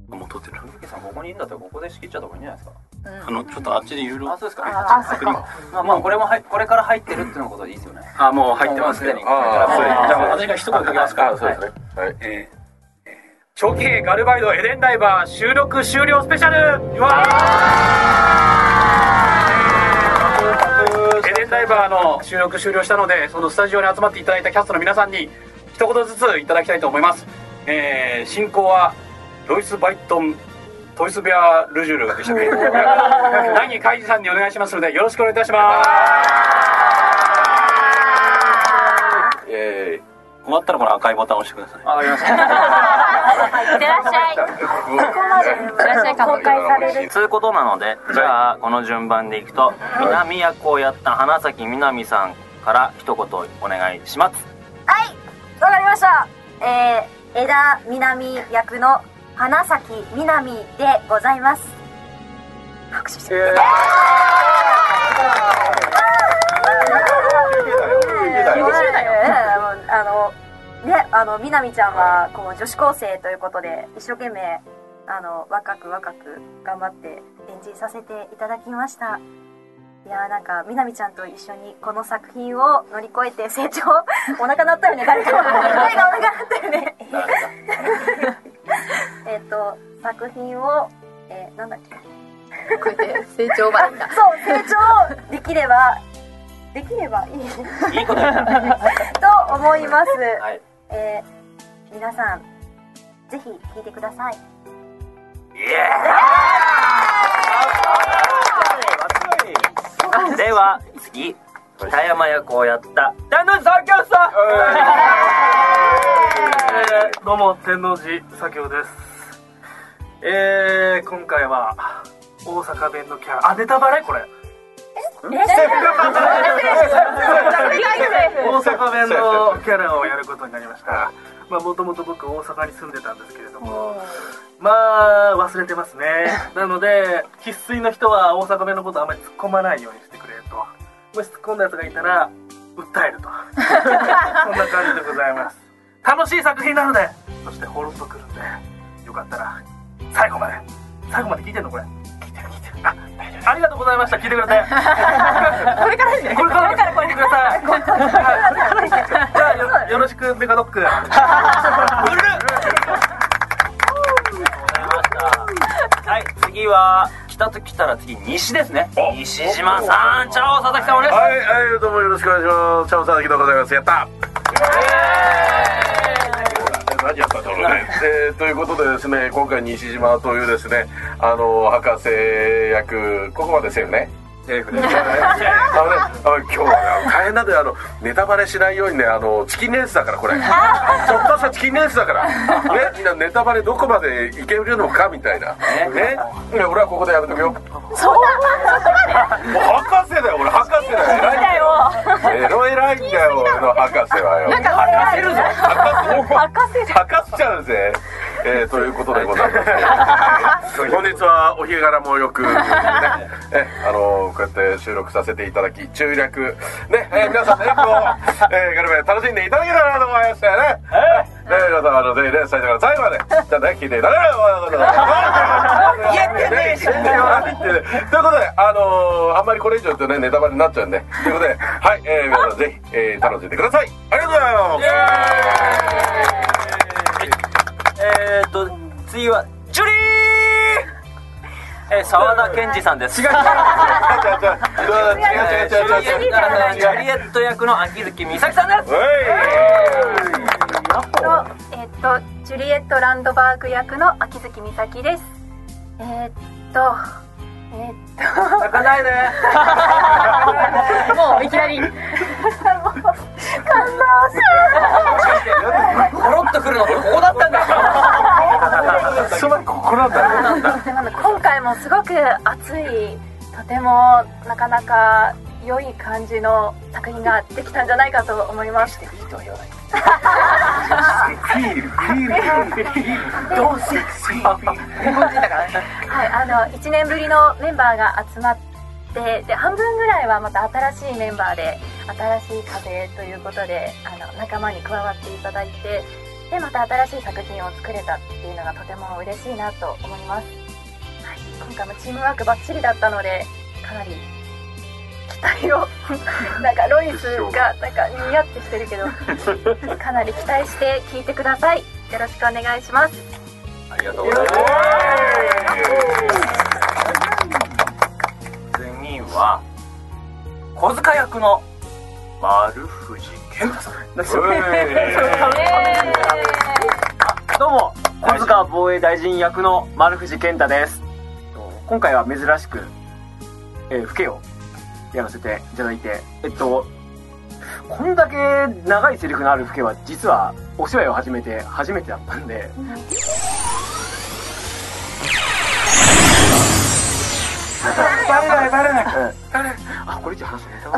もう撮ってる。 ゆきさんここにいるんだったらここで仕切っちゃった方がいいんじゃないですか。 ちょっとあっちでいろいろ。 あ、そうですか。 まあこれもこれから入ってるってのことでいいですよね。 あ、もう入ってますね。じゃあ私が一言書きますから。 そうですね。はい。 長期兵ガルバイドエデンダイバー収録終了スペシャル。エデンダイバーの収録終了したので、そのスタジオに集まっていただいたキャストの皆さんに一言ずついただきたいと思います。進行はロイス・バイトントイスベア・ルジュルでしたっけ。何海二さんにお願いしますのでよろしくお願いいたします。終わったらこの赤いボタンを押してください。 わかりました。 いってらっしゃい。ここまでいってらっしゃい公開されるそういうことなので、じゃあこの順番でいくと、南役をやった花咲みなみさんから一言お願いします。 はい、わかりました。枝みなみ役の花咲みなみでございます。拍手して。みなみちゃんはこう女子高生ということで一生懸命若く頑張って演じさせていただきました。いやー、なんかみなみちゃんと一緒にこの作品を乗り越えて成長お腹鳴ったよね、誰かお腹鳴ったよね作品をなんだっけ、 こうやって成長版だ。 そう、成長できればいいいいこと言ったと思います。 はい、 皆さんぜひ聞いてください。 では次、北山役をやった天王寺左京さん。 どうも天王寺左京です。今回は大阪弁のキャラ、ネタバレこれ。大阪弁のキャラをやることになりました。もともと僕大阪に住んでたんですけれども、忘れてますね。なので生粋の人は大阪弁のことあまり突っ込まないようにしてくれと。もし突っ込んだやつがいたら訴えるとそんな感じでございます。楽しい作品なので、そしてホロッとくるんで、よかったら最後まで聞いてんのこれ。聞いてる。ありがとうございました。聞いてくれて。これから聞いてください。じゃあよろしくメカドッグ。 はい、次は北と来たら次西ですね。西島さん、チャオ佐々木さんお願いします。 はい、どうもよろしくお願いします。チャオ佐々木でございます。やった。何やったんだろうね。ということでですね、今回西島というですね、博士役、ここまでセーフね。セーフです。今日はね、大変なんでネタバレしないようにね、チキンレースだからこれ。ちょっとしたチキンレースだから。ね、みんなネタバレどこまでいけるのかみたいな。ね、俺はここでやめとくよ。 そうもう博士だよ、俺博士だよ。偉いんだよ。偉いんだよ、俺の博士はよ。 なんか博士るぞ。 博士ちゃうぜ。ということでございます。本日はお日柄もよくね、こうやって収録させていただき、中略ね、皆さんね、ガルベ楽しんでいただけたらなと思いましたよね。皆さんぜひね、最初から最後までちゃんとね聞いていただければと思います。言えてねえし。ということであんまりこれ以上言うとねネタバレになっちゃうんで、ということではい、皆さんぜひ楽しんでください。ありがとうございます。 次はジュリー、沢田研二さんです。違うジュリエット役の秋月美咲さんです。 ジュリエット・ランドバーグ役の秋月美咲です。 泣かないで。 もういきなりコロッとくるのここだったんだ。 そばにここなんだ。 今回もすごく熱い、とてもなかなか良い感じの作品ができたんじゃないかと思います。1年ぶりのメンバーが集まって、で半分ぐらいはまた新しいメンバーで新しい風ということで仲間に加わっていただいて、 でまた新しい作品を作れたっていうのがとても嬉しいなと思います、今回もチームワークバッチリだったのでかなり期待をなんかロイスがなんかニヤってしてるけどかなり期待して聞いてください。よろしくお願いします。 ありがとうございます。次は小塚役の丸藤健太さん。 どうも、小塚防衛大臣役の丸藤健太です。今回は珍しく、フケをやらせていただいて、こんだけ長いセリフのあるフケは実はお芝居を始めて初めてだったんで、バレない。あ、これ以上話すネタ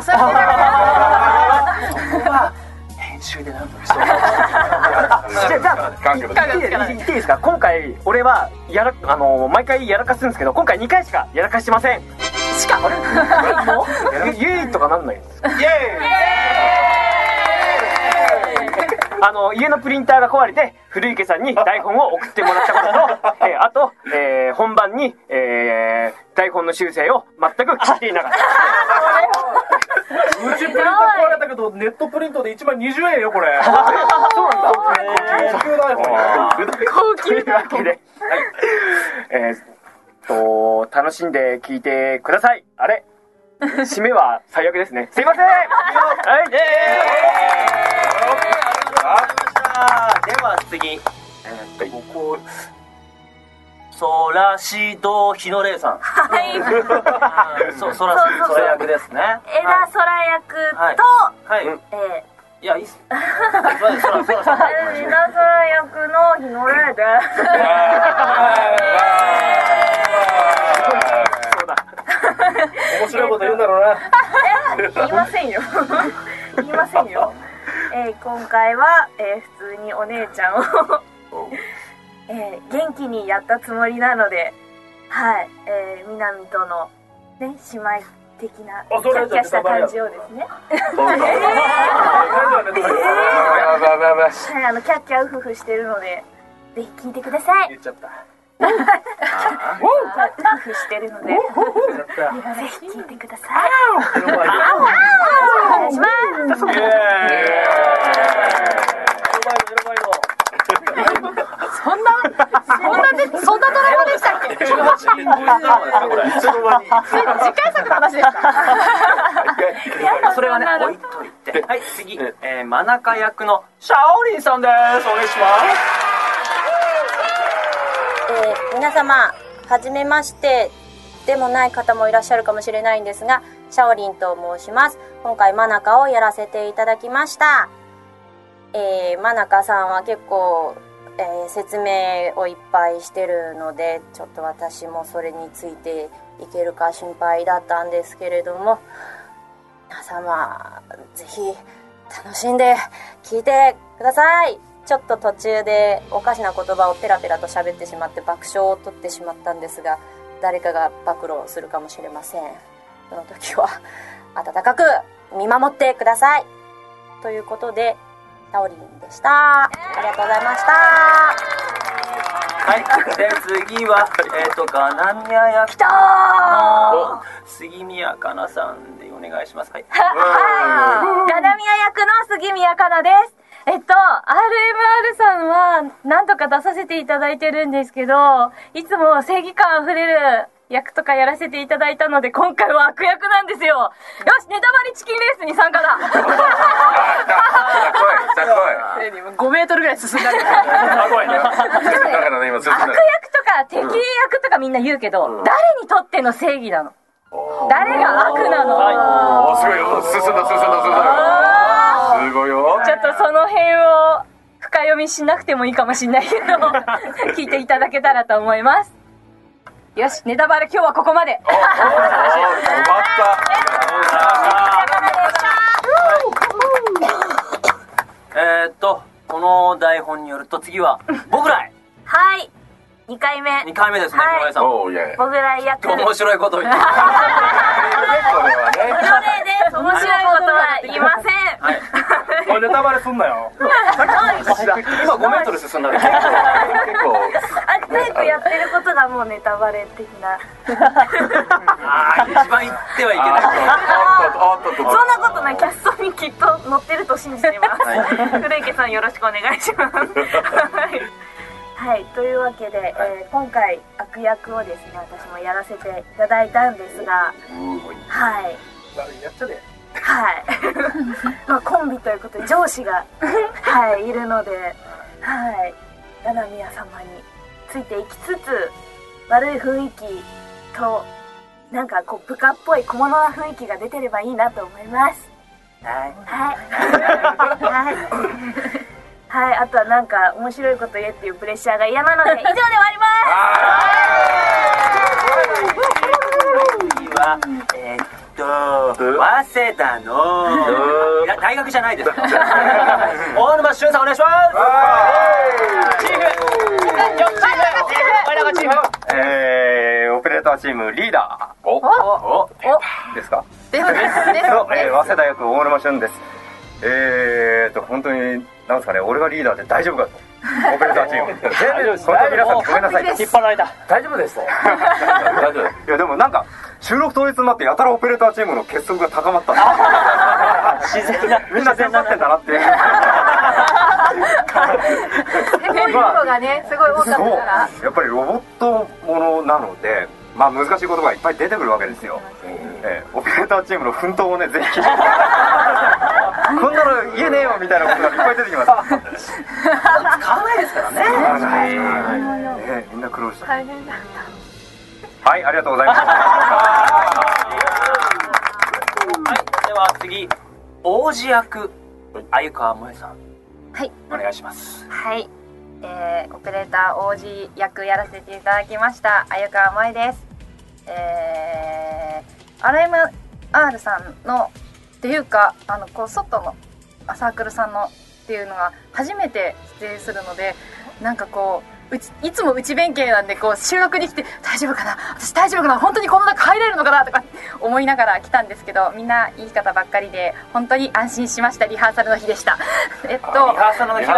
は編集でなんとかしてじゃあ言っていいですか。今回俺は毎回やらかすんですけど、今回2回しかやらかしてません。しかあれイエーイとかなんないんですか。イエーイ家のプリンターが壊れて古池さんに台本を送ってもらったこととあと、本番に、台本の修正を全く聞いていなかった。 うちプリント壊れたけどネットプリントで1枚20円よこれ。そうなんだ。高級台本。 高級台本で、楽しんで聞いてください。あれ締めは最悪ですね。すいません。はい。 では次、ソラシドヒノレイさん。 はい。 ソラ役ですね。 枝空役と、 はい。いやいいっす。枝空役のヒノレイです。 面白いこと言うんだろうな。 言いませんよ。言いませんよ。今回は、普通にお姉ちゃんを元気にやったつもりなので、はい、南とのね姉妹的なキャッキャした感じをですね。キャッキャウフフしてるので、ぜひ聞いてください。 言っちゃった。 ウフフしてるので、ぜひ聞いてください。お願いします。そんなドラマでしたっけ？次回作の話ですか？ それはね置いといて、はい、次、真中役のシャオリンさんです。お願いします。 皆様はじめましてでもない方もいらっしゃるかもしれないんですが、シャオリンと申します。今回真中をやらせていただきました。真中さんは結構説明をいっぱいしてるので、ちょっと私もそれについていけるか心配だったんですけれども、皆様ぜひ楽しんで聞いてください。ちょっと途中でおかしな言葉をペラペラと喋ってしまって爆笑を取ってしまったんですが、誰かが暴露するかもしれません。その時は温かく見守ってください。ということでタオリンでした。ありがとうございました。 はい、で次はガナミア役の杉宮かなさんでお願いします。はい。 ガナミア役の杉宮かなです。RMR さんは何とか出させていただいてるんですけど、いつも正義感あふれる役とかやらせていただいたので、今回は悪役なんですよ。よし、ネタバレチキンレースに参加だ。5メートルぐらい進んだけど。悪役とか敵役とかみんな言うけど、誰にとっての正義なの？誰が悪なの？ すごいよ。進んだ。すごいよ。 ちょっとその辺を深読みしなくてもいいかもしれないけど聞いていただけたらと思います。よし、ネタバレ今日はここまで。 この台本によると次は僕らへ。 はい、2回目ですね。 はい、僕ら役面白いこと言ってる。 ヒノレイです。 面白いことは言いません。 おいネタバレすんなよ。 今5メートル進んだね。 結構早くやってることがもうネタバレ的な。 一番言ってはいけない。 そんなことない。キャストにきっと載ってると信じてます。古池さんよろしくお願いします。はい、というわけで、今回悪役をですね、私もやらせていただいたんですが、はい。 やっちゃで。 はい。まあコンビということで上司がはいいるので、はい。七宮様についていきつつ、悪い雰囲気となんかこう部下っぽい小物な雰囲気が出てればいいなと思います。はいはいはいはい。あとはなんか面白いこと言えっていうプレッシャーが嫌なので以上で終わります。 次は早稲田の大学じゃないです。大沼俊さんお願いします。チームオペレーターチームリーダーですか？ です早稲田役大沼俊です。本当になんですかね、俺がリーダーで大丈夫かと。オペレーターチーム。本当に皆さんごめんなさい。 引っ張られた。 大丈夫です。いやでもなんか収録当日になってやたらオペレーターチームの結束が高まった。 自然なみんな手伝ってんだなっていう。 すごい量がね、すごい多かったから。 やっぱりロボットものなので、まあ難しい言葉がいっぱい出てくるわけですよ。オペレーターチームの奮闘をね、ぜひ。こんなの言えねえよみたいなことがいっぱい出てきます。 使わないですからね。 みんな苦労した。 大変だった。 はい、ありがとうございます。 はい、では次、王子役、鮎川萌さん。 はい。 お願いします。 はい。オペレーター王子役やらせていただきました鮎川萌です。RMR さんのっていうかこう外のサークルさんのっていうのが初めて出演するので、なんかこういつも内弁慶なんでこう収録に来て大丈夫かな、私大丈夫かな、本当にこの中入れるのかなとか思いながら来たんですけど、みんないい方ばっかりで本当に安心しました。リハーサルの日でした。 リハーサルの日は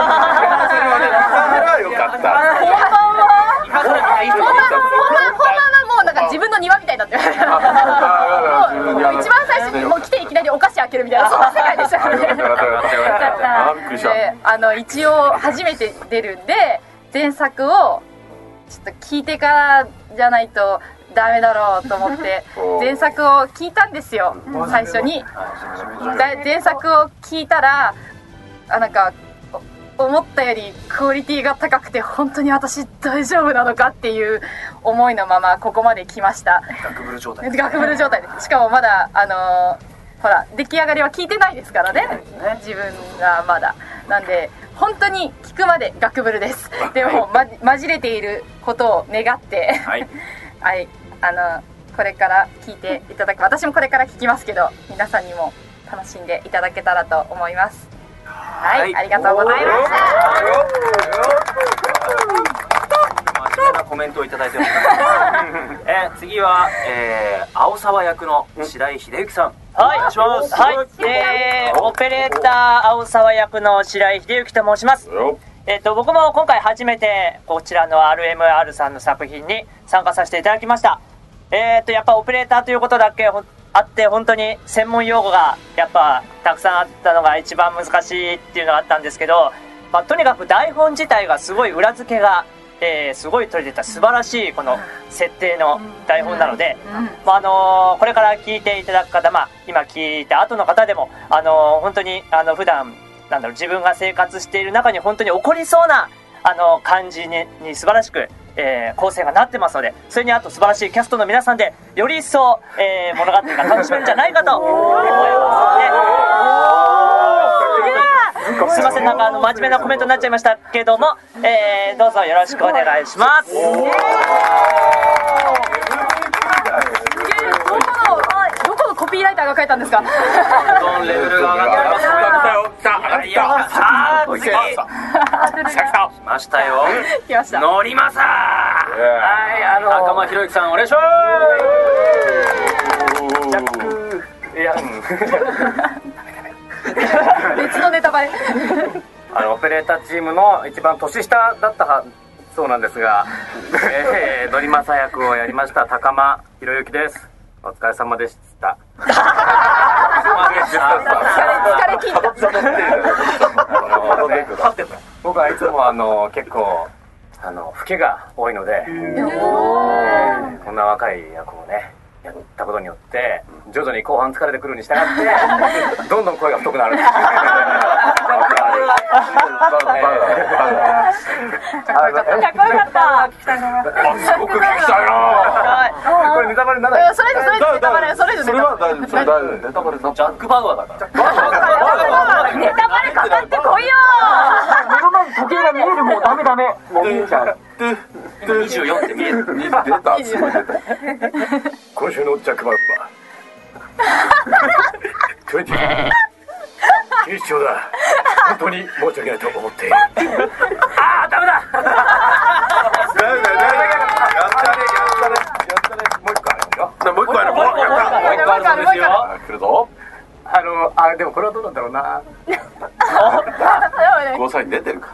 よかった。 本番はもうなんか自分の庭みたいになってる。もう一番最初にもう来ていきなりお菓子開けるみたいな、そんな世界でしたね。で一応初めて出るんで前作をちょっと聞いてからじゃないとダメだろうと思って前作を聞いたんですよ。最初に前作を聞いたらなんか思ったよりクオリティが高くて本当に私大丈夫なのかっていう思いのままここまで来ました。 ガクブル状態でしかもまだほら出来上がりは聞いてないですからね、自分がまだなんで本当に聞くまでガクブルです。でも、混じれていることを願ってはい、はい、これから聞いていただく、私もこれから聞きますけど皆さんにも楽しんでいただけたらと思います。はい、ありがとうございました。 真面目なコメントをいただいております。次は、青沢役の白井秀幸さん。 はい、 お願いします。 はい、オペレーター青沢役の白井秀幸と申します。僕も今回初めてこちらの RMR さんの作品に参加させていただきました。やっぱオペレーターということだけあって本当に専門用語がやっぱたくさんあったのが一番難しいっていうのがあったんですけど、とにかく台本自体がすごい裏付けが、すごい取れてた素晴らしいこの設定の台本なので、これから聞いていただく方、今聞いた後の方でも本当に普段自分が生活している中に本当に起こりそうな感じに素晴らしく構成がなってますので、それにあと素晴らしいキャストの皆さんでより一層、物語が楽しめるんじゃないかと思いますので、すいません、なんか真面目なコメントになっちゃいましたけども、どうぞよろしくお願いします。 どこのコピーライターが書いたんですか？ どんレベルが上がってます。さあ次来ましたよ。 来ました。 のりまさ。はい、赤間博之さんお願いします。 いや、 別のネタバレ。 オペレーターチームの一番年下だったそうなんですが、のりまさ役をやりました高間博之です。お疲れ様でした。 疲れ切った。 僕はいつも結構老けが多いので、こんな若い役をねやったことによって徐々に後半疲れてくるに従ってどんどん声が太くなる。かっこよかった。 すごく聞きたいな。 これネタバレにならない。 それネタバレ。それは大丈夫。それ大丈夫。ネタバレジャック・バウアーだから。 ネタバレかかってこいよ。 目の前に時計が見える。もうダメ。もう見えちゃう。 24って見える。 出た。 今週のジャックバウアー。20。警視庁だ。本当に申し訳ないと思っている。ああ、ダメだ。 やったね。もう一個あるよ。もう一個ある。 もう一個あるそうですよ。 来るぞ。 でもこれはどうなんだろうな。 ゴーサイン出てるか。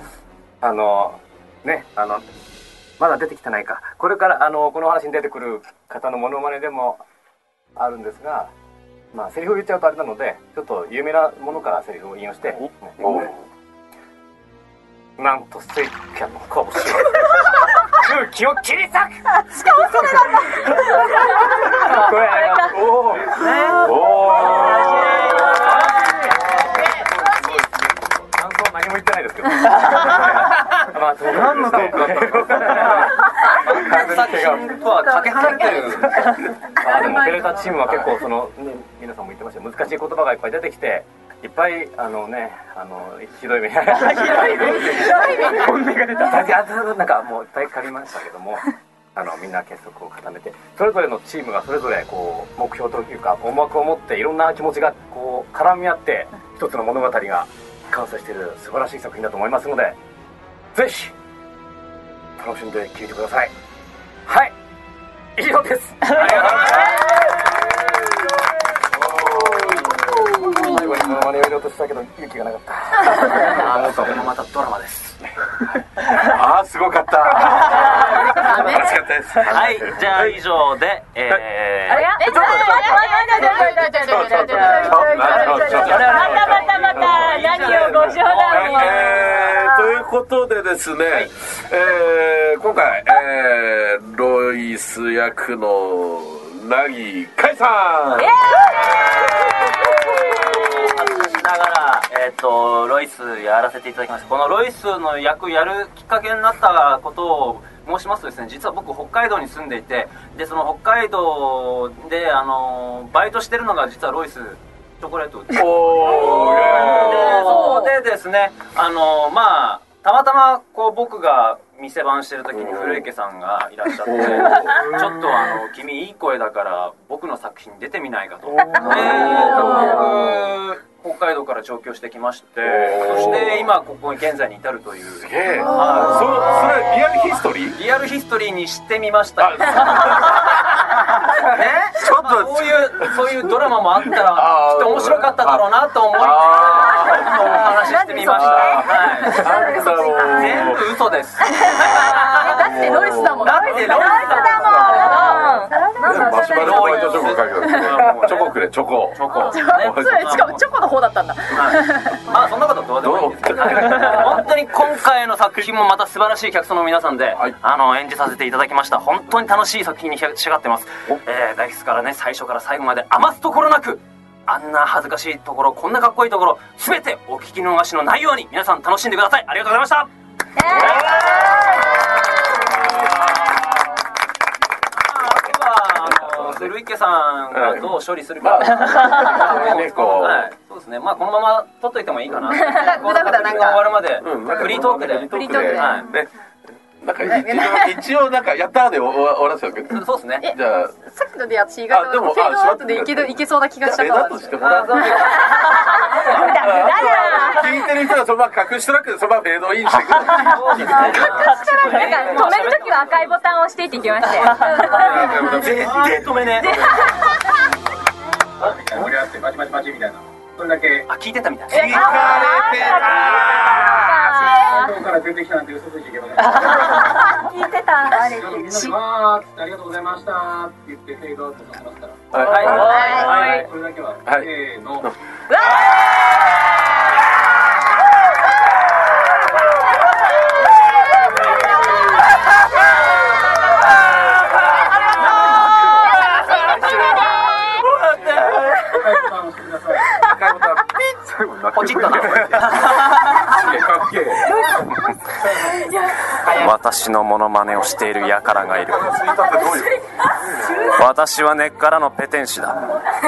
まだ出てきてないか。これからこの話に出てくる方のモノマネでもあるんですが、まあセリフを言っちゃうとあれなので、ちょっと有名なものからセリフを引用して、なんとスイッキャの拳は空気を切り裂く。しかもそれなんだ。これ感想何も言ってないですけど。まあ何のトークだったのか。 さっきとはかけ離れてる。 でもオペレーターチームは結構皆さんも言ってました難しい言葉がいっぱい出てきて、いっぱいひどい目。ひどい目。本音が出た。なんかもういっぱい借りましたけども、みんな結束を固めて、それぞれのチームがそれぞれこう目標というか思惑を持っていろんな気持ちがこう絡み合って一つの物語が完成している素晴らしい作品だと思いますので、ぜひ楽しんで聴いてください。はい、以上です。ありがとうございます。最後にモノマネを入れようとしたけど勇気がなかった。 それもまたドラマです。 ああ、すごかった。楽しかったです。 はい、じゃあ以上でまた何をご冗談を。 ということでですね、今回ロイス役の凪海さん。 ながら、ロイスやらせていただきました。このロイスの役やるきっかけになったことを申しますとですね、実は僕北海道に住んでいて、でその北海道でバイトしてるのが実はロイスチョコレート売ってそこでですね、まあたまたまこう僕が店番してる時に古池さんがいらっしゃって、ちょっと君いい声だから僕の作品に出てみないかと。北海道から上京してきまして、そして今ここに現在に至るという。 すげえ。それリアルヒストリー？ リアルヒストリーにしてみました。ね、 ちょっとそういうドラマもあったらきっと面白かっただろうなと思いお話ししてみました。全部嘘です。 だってロイスだもん。 だってロイスだもん。 マシュマロホワイトチョコかけた。チョコくれ、チョコ。 しかもチョコの方だったんだ。 まあそんなことどうでもいいんですけど、本当に今回の作品もまた素晴らしい客層の皆さんで演じさせていただきました。本当に楽しい作品に仕上がってます。大スからね、最初から最後まで余すところなく、あんな恥ずかしいところ、こんなかっこいいところ、全てお聞き逃しのないように皆さん楽しんでください。ありがとうございました。古池さんがどう処理するか、そうですね、まあこのまま撮っといてもいいかな。 ぐだぐだなんか終わるまでフリートークで。 なんか一応なんかやったーで終わらせるけど。 そうですね。 じゃあさっきので私意外とフェードアウトでいけそうな気がしたから。 聞いてる人はそのまま隠しとらくでそのままフェードインしてくる。 なんか止めるときは赤いボタンを押していっていきまして。 絶対止めね。 盛り上がってバチバチバチみたいな、それだけ。 あ、聞いてたみたい。 聞かれてた外から出てきたなんて嘘ついちゃいけません。 聞いてた。 みんなでわーってありがとうございましたって言ってフェードアウトさせますから。 はい。 これだけはせーの。 ポチッとな。私のモノマネをしている輩がいる。私は根っからのペテン師だ。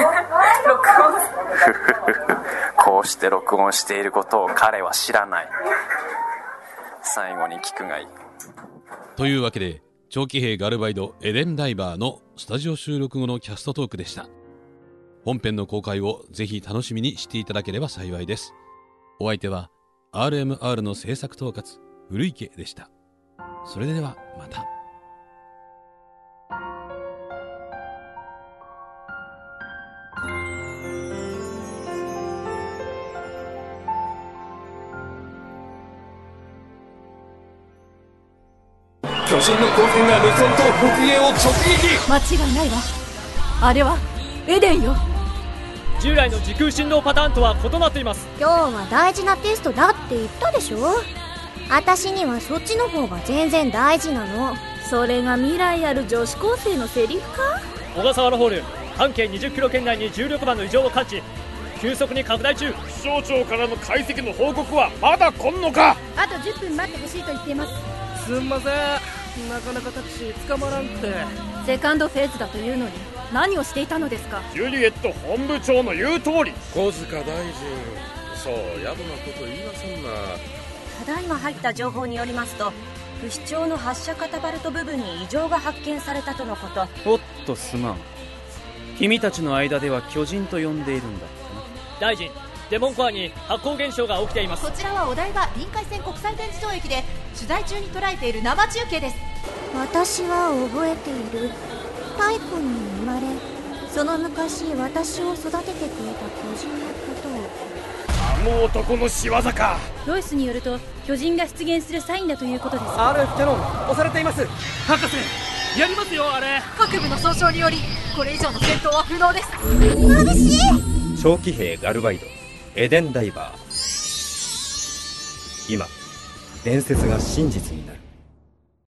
こうして録音していることを彼は知らない。最後に聞くがいい。 というわけで、長期兵ガルバイドエデンダイバーのスタジオ収録後のキャストトークでした。本編の公開をぜひ楽しみにしていただければ幸いです。お相手は RMR の制作統括古池でした。それではまた。 巨人の光線がルソン島北限を直撃。 間違いないわ。あれはエデンよ。 従来の時空振動パターンとは異なっています。 今日は大事なテストだって言ったでしょ。私にはそっちの方が全然大事なの。 それが未来ある女子高生のセリフか。 小笠原ホール半径20キロ圏内に重力場の異常を感知、急速に拡大中。 気象庁からの解析の報告はまだ来んのか。 あと10分待ってほしいと言っています。 すんません、なかなかタクシー捕まらんって。 セカンドフェーズだというのに何をしていたのですか。 ジュリエット本部長の言う通り。小塚大臣、そうやぶなこと言いませんな。 ただいま入った情報によりますと、不死鳥の発射カタパルト部分に異常が発見されたとのこと。 おっとすまん。君たちの間では巨人と呼んでいるんだってな。 大臣、デモンコアに発光現象が起きています。 こちらはお台場臨海線国際展示場駅で取材中に捉えている生中継です。 私は覚えている。太古に生まれ、その昔私を育ててくれた巨人のことを。 あの男の仕業か。 ロイスによると巨人が出現するサインだということです。 RF キャノン押されています。 博士、やりますよあれ。 各部の損傷によりこれ以上の戦闘は不能です。 眩しい。 長期兵ガルバイドエデンダイバー。今伝説が真実になる。